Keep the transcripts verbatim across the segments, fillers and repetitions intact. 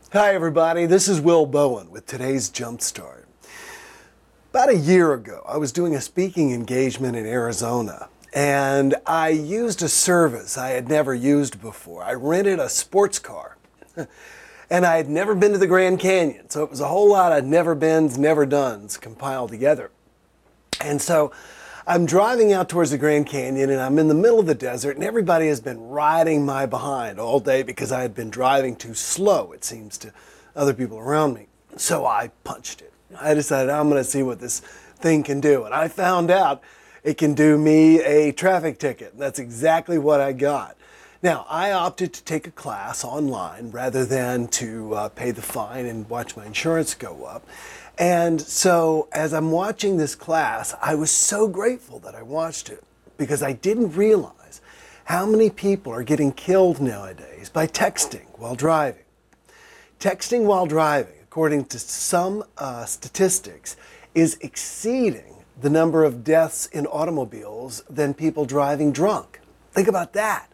Hi everybody, this is Will Bowen with today's Jumpstart. About a year ago, I was doing a speaking engagement in Arizona, and I used a service I had never used before. I rented a sports car, and I had never been to the Grand Canyon, so it was a whole lot of never-beens, never-dones compiled together. And so I'm driving out towards the Grand Canyon, and I'm in the middle of the desert, and everybody has been riding my behind all day because I had been driving too slow, it seems, to other people around me. So I punched it. I decided I'm going to see what this thing can do, and I found out it can do me a traffic ticket, and that's exactly what I got. Now, I opted to take a class online rather than to uh, pay the fine and watch my insurance go up. And so as I'm watching this class, I was so grateful that I watched it because I didn't realize how many people are getting killed nowadays by texting while driving. Texting while driving, according to some uh, statistics, is exceeding the number of deaths in automobiles than people driving drunk. Think about that.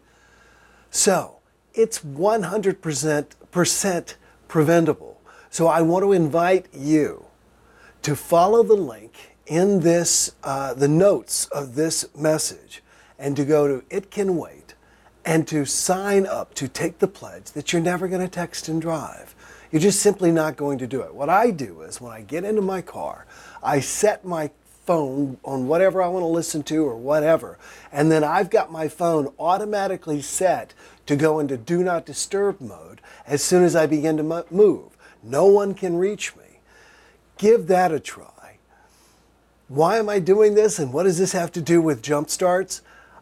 So it's one hundred percent preventable. So I want to invite you to follow the link in this, uh, the notes of this message, and to go to It Can Wait and to sign up to take the pledge that you're never going to text and drive. You're just simply not going to do it. What I do is when I get into my car, I set my phone on whatever I want to listen to or whatever, and then I've got my phone automatically set to go into do not disturb mode as soon as I begin to move. No one can reach me. Give that a try. Why am I doing this, and what does this have to do with Jumpstarts?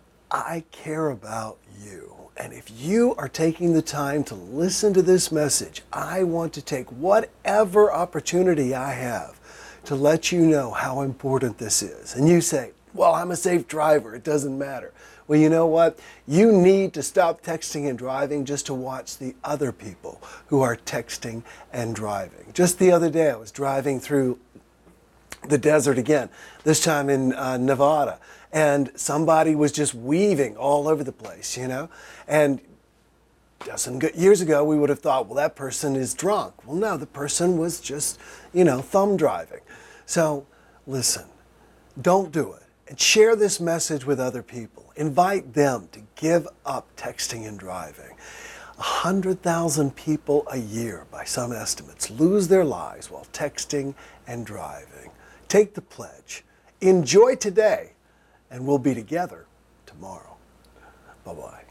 I care about you. And if you are taking the time to listen to this message, I want to take whatever opportunity I have to let you know how important this is. And you say, well, I'm a safe driver, it doesn't matter. Well, you know what? You need to stop texting and driving just to watch the other people who are texting and driving. Just the other day, I was driving through the desert again, this time in uh, Nevada, and somebody was just weaving all over the place, you know? And a dozen good years ago, we would have thought, well, that person is drunk. Well, no, the person was just, you know, thumb driving. So listen, don't do it. And share this message with other people. Invite them to give up texting and driving. one hundred thousand people a year, by some estimates, lose their lives while texting and driving. Take the pledge. Enjoy today, and we'll be together tomorrow. Bye-bye.